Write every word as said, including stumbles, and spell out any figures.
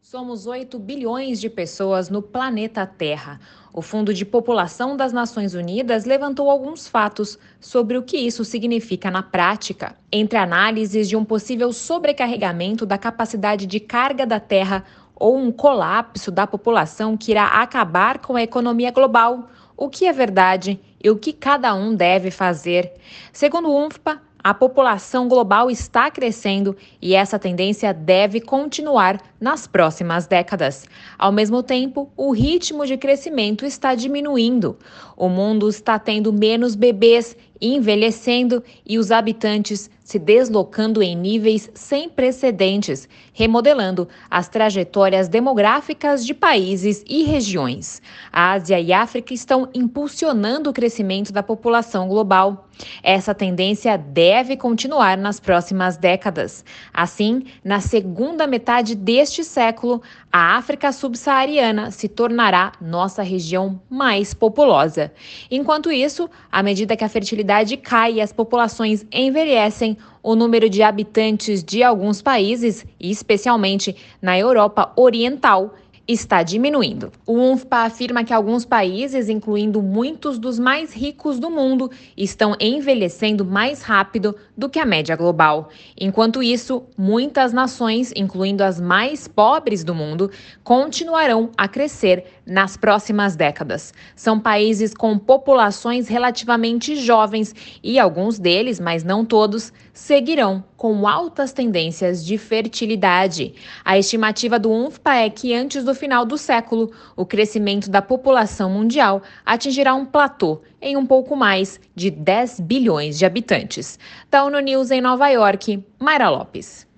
Somos oito bilhões de pessoas no planeta Terra. O Fundo de População das Nações Unidas levantou alguns fatos sobre o que isso significa na prática. Entre análises de um possível sobrecarregamento da capacidade de carga da Terra ou um colapso da população que irá acabar com a economia global, o que é verdade e o que cada um deve fazer. Segundo o UNFPA, a população global está crescendo e essa tendência deve continuar nas próximas décadas. Ao mesmo tempo, o ritmo de crescimento está diminuindo. O mundo está tendo menos bebês, envelhecendo e os habitantes se deslocando em níveis sem precedentes, remodelando as trajetórias demográficas de países e regiões. A Ásia e a África estão impulsionando o crescimento da população global. Essa tendência deve continuar nas próximas décadas. Assim, na segunda metade deste século, a África subsaariana se tornará nossa região mais populosa. Enquanto isso, à medida que a fertilidade cai e as populações envelhecem, o número de habitantes de alguns países, especialmente na Europa Oriental, está diminuindo. O UNFPA afirma que alguns países, incluindo muitos dos mais ricos do mundo, estão envelhecendo mais rápido do que a média global. Enquanto isso, muitas nações, incluindo as mais pobres do mundo, continuarão a crescer nas próximas décadas. São países com populações relativamente jovens e alguns deles, mas não todos, seguirão com altas tendências de fertilidade. A estimativa do UNFPA é que antes do final do século, o crescimento da população mundial atingirá um platô em um pouco mais de dez bilhões de habitantes. Da ONU News em Nova York, Mayra Lopes.